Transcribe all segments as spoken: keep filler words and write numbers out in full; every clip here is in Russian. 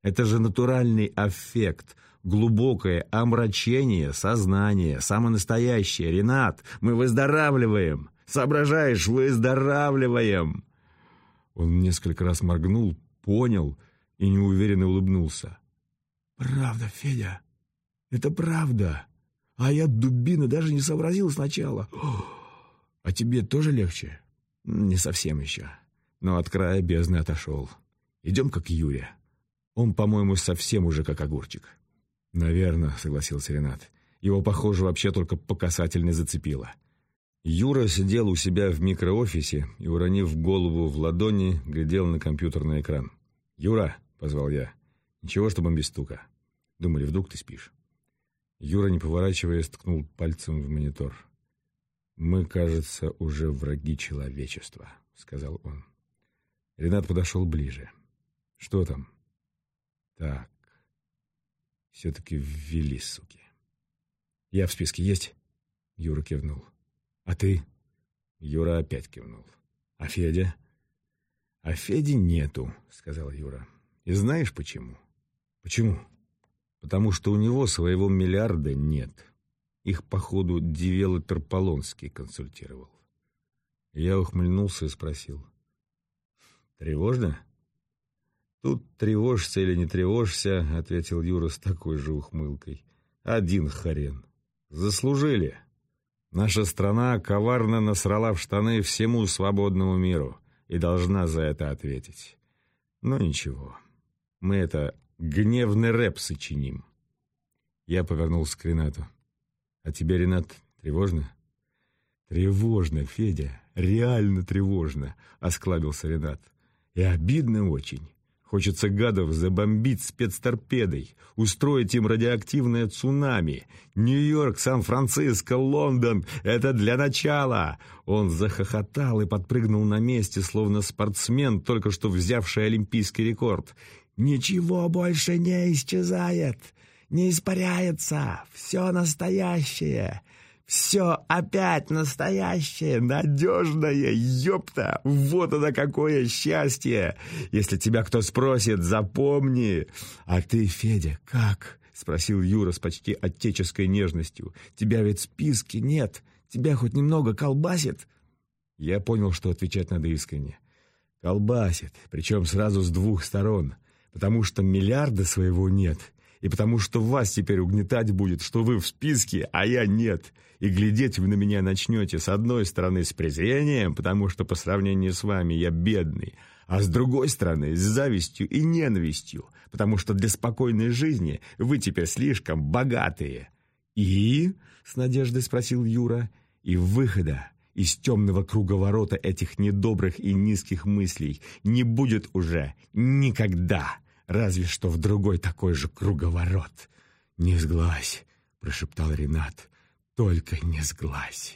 Это же натуральный аффект, глубокое омрачение сознания, самое настоящее. Ренат, мы выздоравливаем. Соображаешь, выздоравливаем. Он несколько раз моргнул, понял и неуверенно улыбнулся. «Правда, Федя, это правда. А я, дубина, даже не сообразил сначала. А тебе тоже легче?» «Не совсем еще, но от края бездны отошел. Идем-ка к Юре. Он, по-моему, совсем уже как огурчик». «Наверно», — согласился Ренат. «Его, похоже, вообще только по касательной зацепило». Юра сидел у себя в микроофисе и, уронив голову в ладони, глядел на компьютерный экран. «Юра», — позвал я, — «ничего, чтобы без стука. Думали, вдруг ты спишь». Юра, не поворачиваясь, ткнул пальцем в монитор. «Мы, кажется, уже враги человечества», — сказал он. Ренат подошел ближе. «Что там?» «Так, все-таки ввели, суки». «Я в списке есть?» Юра кивнул. «А ты?» Юра опять кивнул. «А Федя?» «А Феди нету», — сказал Юра. «И знаешь почему?» «Почему?» «Потому что у него своего миллиарда нет. Их, походу, девелопер Полонский консультировал». Я ухмыльнулся и спросил. «Тревожно?» «Тут тревожься или не тревожься», — ответил Юра с такой же ухмылкой. «Один хрен. Заслужили. Наша страна коварно насрала в штаны всему свободному миру и должна за это ответить. Но ничего, мы это гневный рэп сочиним». Я повернулся к Ренату. «А тебе, Ренат, тревожно?» «Тревожно, Федя, реально тревожно», — осклабился Ренат. «И обидно очень. Хочется гадов забомбить спецторпедой, устроить им радиоактивное цунами. Нью-Йорк, Сан-Франциско, Лондон — это для начала!» Он захохотал и подпрыгнул на месте, словно спортсмен, только что взявший олимпийский рекорд. «Ничего больше не исчезает, не испаряется, все настоящее!» Все опять настоящее, надежное, ёпта! Вот оно какое счастье! Если тебя кто спросит, запомни. А ты, Федя, как? Спросил Юра с почти отеческой нежностью. Тебя ведь в списке нет. Тебя хоть немного колбасит? Я понял, что отвечать надо искренне. Колбасит, причем сразу с двух сторон. Потому что миллиарда своего нет. И потому что вас теперь угнетать будет, что вы в списке, а я нет. И глядеть вы на меня начнете с одной стороны с презрением, потому что по сравнению с вами я бедный, а с другой стороны с завистью и ненавистью, потому что для спокойной жизни вы теперь слишком богатые. «И?» — с надеждой спросил Юра. «И выхода из темного круговорота этих недобрых и низких мыслей не будет уже никогда». Разве что в другой такой же круговорот. «Не сглазь», — прошептал Ренат, — «только не сглазь».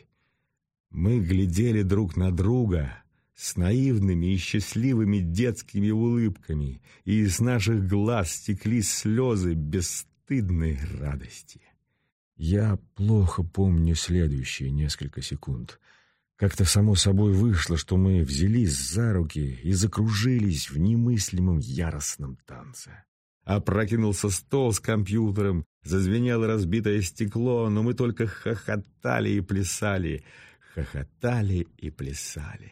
Мы глядели друг на друга с наивными и счастливыми детскими улыбками, и из наших глаз стекли слезы бесстыдной радости. Я плохо помню следующие несколько секунд. Как-то само собой вышло, что мы взялись за руки и закружились в немыслимом яростном танце. Опрокинулся стол с компьютером, зазвенело разбитое стекло, но мы только хохотали и плясали, хохотали и плясали.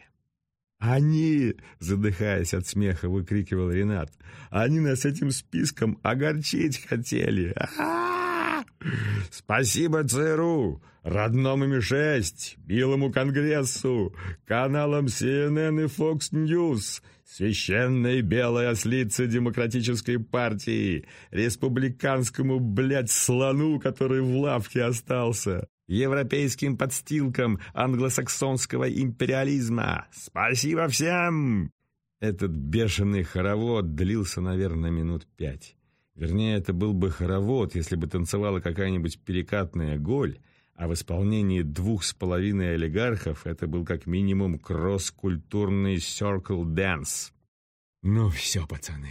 «Они!» — задыхаясь от смеха, выкрикивал Ренат. «Они нас этим списком огорчить хотели! А-а-а! Спасибо ЦРУ, родному эм шесть, Белому Конгрессу, каналам си эн эн и Fox News, священной белой ослице Демократической партии, республиканскому, блядь, слону, который в лавке остался, европейским подстилкам англосаксонского империализма. Спасибо всем!» Этот бешеный хоровод длился, наверное, минут пять. Вернее, это был бы хоровод, если бы танцевала какая-нибудь перекатная голь, а в исполнении двух с половиной олигархов это был как минимум кросс-культурный circle dance. Ну все, пацаны,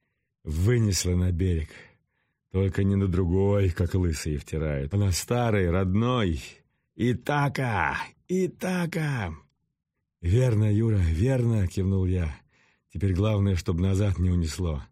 вынесло на берег. Только не на другой, как лысые втирают, а на старый, родной. Итака! Итака! «Верно, Юра, верно», — кивнул я. «Теперь главное, чтобы назад не унесло.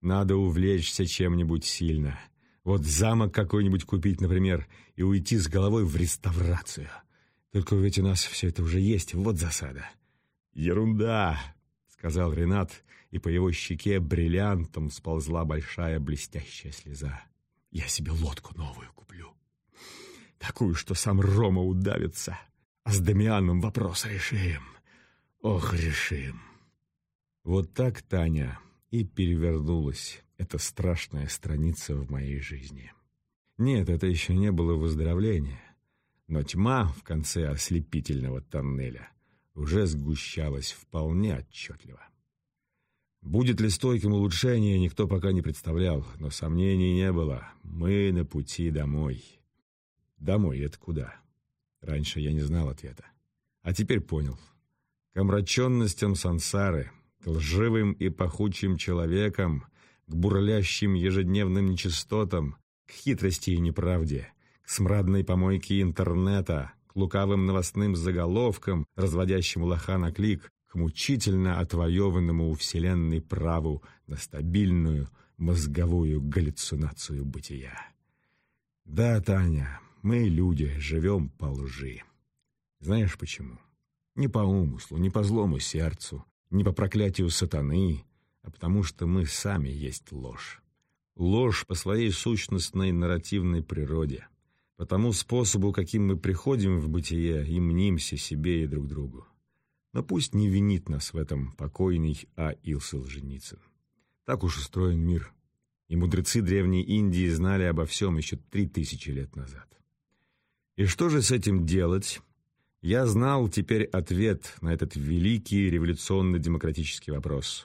Надо увлечься чем-нибудь сильно. Вот замок какой-нибудь купить, например, и уйти с головой в реставрацию. Только ведь у нас все это уже есть, вот засада». «Ерунда», — сказал Ренат, и по его щеке бриллиантом сползла большая блестящая слеза. «Я себе лодку новую куплю. Такую, что сам Рома удавится. А с Дамианом вопрос решим. Ох, решим». Вот так, Таня, и перевернулась эта страшная страница в моей жизни. Нет, это еще не было выздоровления, но тьма в конце ослепительного тоннеля уже сгущалась вполне отчетливо. Будет ли стойким улучшение, никто пока не представлял, но сомнений не было. Мы на пути домой. Домой — это куда? Раньше я не знал ответа. А теперь понял. К омраченностям сансары, к лживым и пахучим человекам, к бурлящим ежедневным нечистотам, к хитрости и неправде, к смрадной помойке интернета, к лукавым новостным заголовкам, разводящим лоха на клик, к мучительно отвоеванному у Вселенной праву на стабильную мозговую галлюцинацию бытия. Да, Таня, мы, люди, живем по лжи. Знаешь почему? Не по умыслу, не по злому сердцу, не по проклятию сатаны, а потому что мы сами есть ложь. Ложь по своей сущностной нарративной природе, по тому способу, каким мы приходим в бытие и мнимся себе и друг другу. Но пусть не винит нас в этом покойный А. Ил Солженицын. Так уж устроен мир. И мудрецы Древней Индии знали обо всем еще три тысячи лет назад. И что же с этим делать? Я знал теперь ответ на этот великий революционно-демократический вопрос.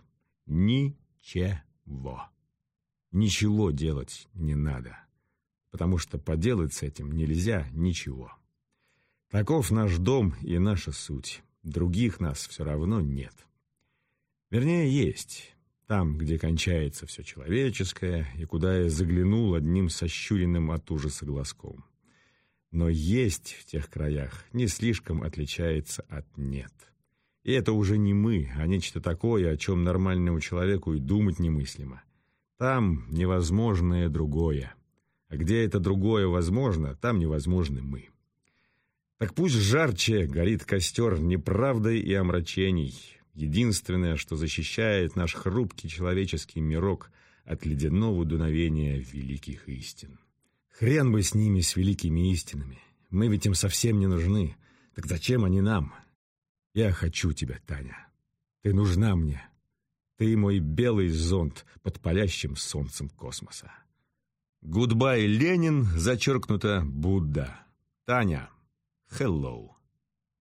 Ничего. Ничего делать не надо, потому что поделать с этим нельзя ничего. Таков наш дом и наша суть. Других нас все равно нет. Вернее, есть. Там, где кончается все человеческое, и куда я заглянул одним сощуренным от ужаса глазком. Но есть в тех краях не слишком отличается от «нет». И это уже не мы, а нечто такое, о чем нормальному человеку и думать немыслимо. Там невозможное другое. А где это другое возможно, там невозможны мы. Так пусть жарче горит костер неправдой и омрачений. Единственное, что защищает наш хрупкий человеческий мирок от ледяного дуновения великих истин. Хрен бы с ними, с великими истинами. Мы ведь им совсем не нужны. Так зачем они нам? Я хочу тебя, Таня. Ты нужна мне. Ты мой белый зонт под палящим солнцем космоса. Гудбай, Ленин, зачеркнуто Будда. Таня, hello.